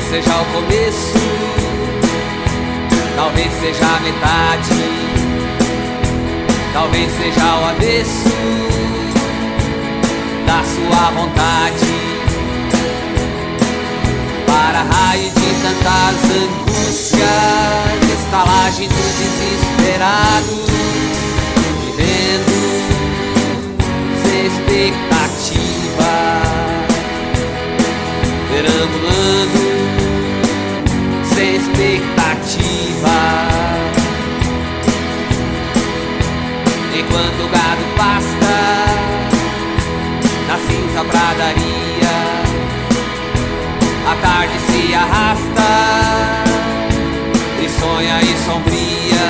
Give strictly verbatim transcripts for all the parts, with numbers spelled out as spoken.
seja o começo, talvez seja a metade, talvez seja o avesso da sua vontade. Para raio de tantas angústias, estalagem dos desesperados, vivendo sem expectativa, perambulando sem expectativa. Enquanto o gado pasta na cinza pradaria, a tarde se arrasta e sonha e sombria.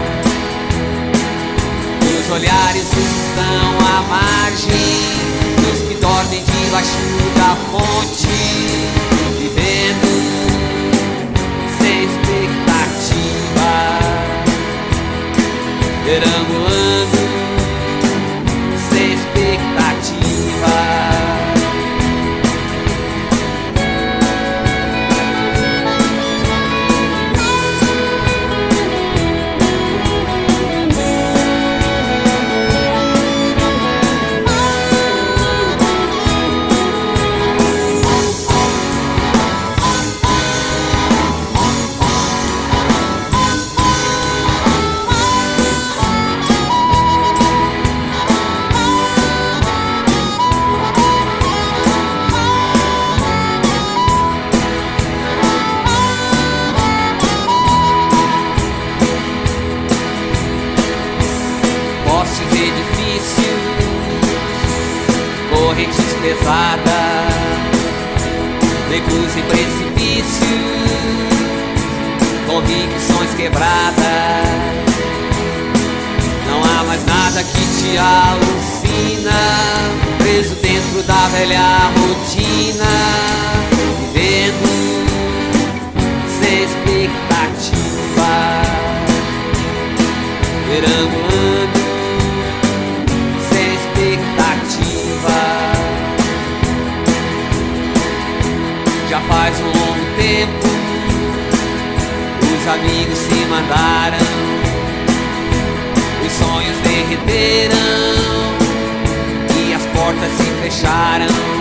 Os olhares estão à margem dos que dormem debaixo da ponte, vivendo sem expectativa, perambulando sem expectativa. Edifícios, correntes pesadas, becos e precipícios, convicções quebradas. Não há mais nada que te alucina, preso dentro da velha rotina, vivendo sem expectativa, perambulando sem expectativa. Já faz um longo tempo os amigos se mandaram, os sonhos derreteram e as portas se fecharam.